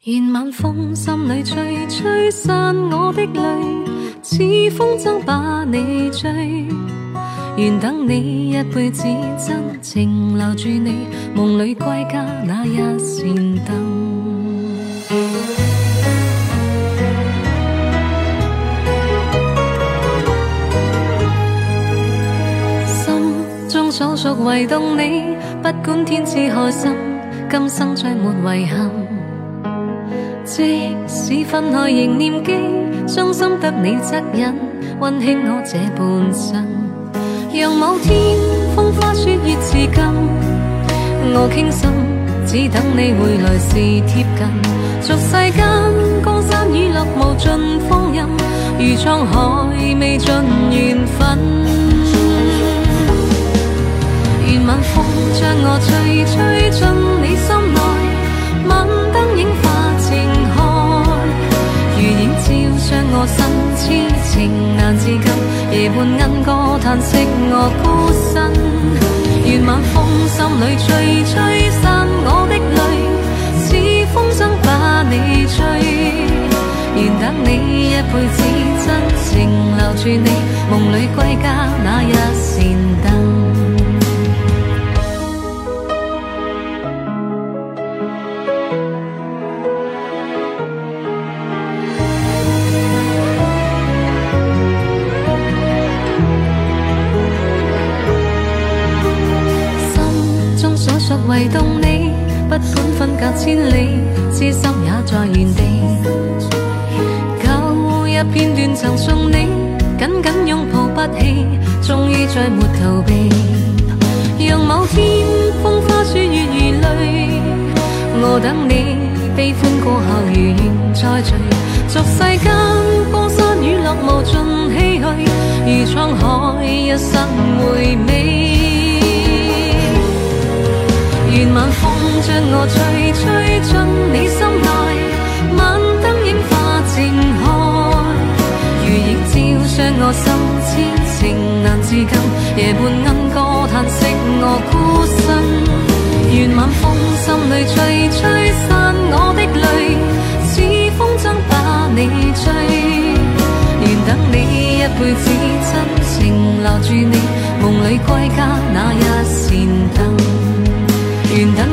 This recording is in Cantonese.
愿晚风心里吹，吹散我的泪，似风筝把你追。愿等你一辈子真情留住你，梦里归家那一扇灯。心中所属唯动你，不管天知海深，今生再没遗憾。即使分开仍念记，伤心得你恻隐，温馨我这半生。让某天风花雪月至今，我倾心，只等你回來時貼近。俗世間江山雨落無盡芳蔭，如滄海未盡緣分。願晚風將我吹，吹進你心內，晚燈映化情海，如映照將我身痴情難自禁。夜半鶯歌嘆息我孤身，願晚風心裏吹，吹散我的淚，似風箏把你追。願等你一輩子真情留住你，夢裏歸家那一扇燈。唯動你，不管分隔千里，痴心也在原地。舊日片段曾送你，緊緊擁抱不棄，終於再沒逃避。讓某天風花雪月如淚，我等你悲歡過後如願再聚。俗世間江山雨落無盡唏噓，如滄海一生回味。願晚風將我吹，吹進你心內，晚燈映化情海，如映照將我心痴情難自禁。夜半鶯歌嘆息我孤身，願晚風心裏吹，吹散我的淚，似風箏把你追。願等你一輩子真情留住你，夢裏歸家那一扇燈。願等